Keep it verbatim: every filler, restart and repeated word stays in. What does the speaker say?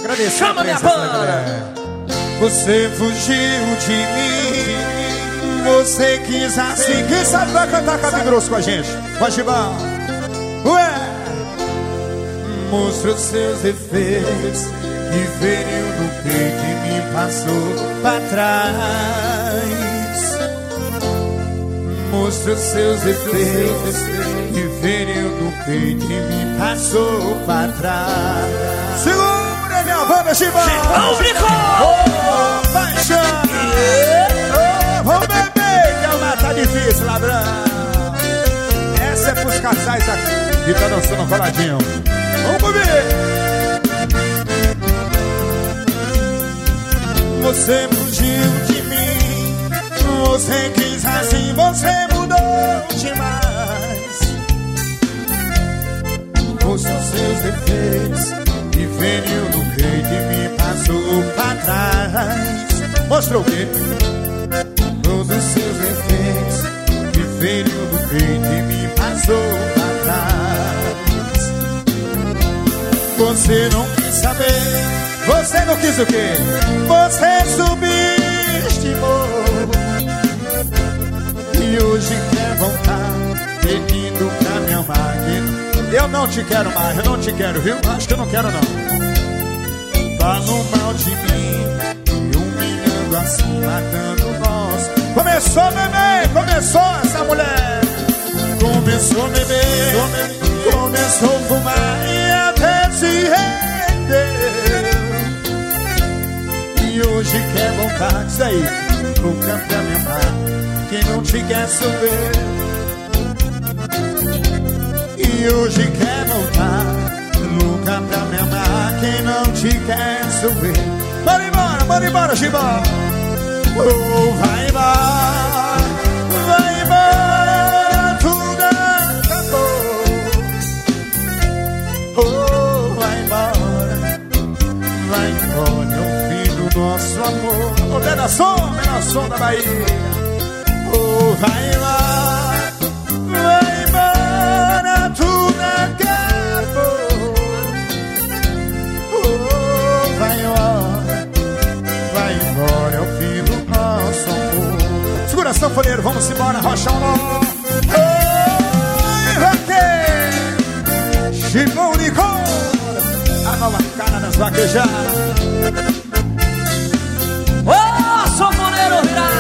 agradecer. Chama minha banda. Você fugiu de mim, você quis assim. Quem sabe vai cantar Cabe Grosso com a gente? Pode ir, ué. Mostra os seus defeitos que feriu no peito e me passou pra trás. Mostra os seus defeitos que feriu no peito e me passou pra trás. Segura minha banda, Chibão! Chibão brincou! Oh, paixão! Oh, vamos beber, que é uma tá difícil, ladrão. Essa é pros casais aqui que tá dançando coladinho. Vamos comer! Você fugiu de mim, você quis assim, você mudou demais. Mostra os seus defeitos que feriu no peito e me passou pra trás. Mostrou o quê? Todos os seus defeitos que feriu no peito e me passou pra trás. Você não quis saber, você não quis o quê? Você subestimou e hoje quer voltar pedindo pra me amar. Eu não te quero mais, eu não te quero, viu? Acho que eu não quero não. Falam mal de mim e humilhando assim, matando nós. Começou, bebê, começou essa mulher. Começou a beber, começou a fumar e até se render. E hoje quer voltar, diz aí, nunca pra me amar. Quem não te quer saber. E hoje quer voltar, nunca pra me amar. Quem não te quer saber. Bora embora, bora embora, Chibão. Oh, vai embora, vai embora, tudo acabou. Oh, vai embora, vai embora, é o fim do nosso amor. Oh, menor som, menor som da Bahia. Oh, vai embora, vai embora, tudo acabou. Oh, vai embora, vai embora, é o fim do nosso amor. Segura, sanfoneiro, vamos embora, rocha um nó. Oi, vaqueiro, Chibão Nicole, a nova cara das vaquejadas. Ô, sanfoneiro, virar.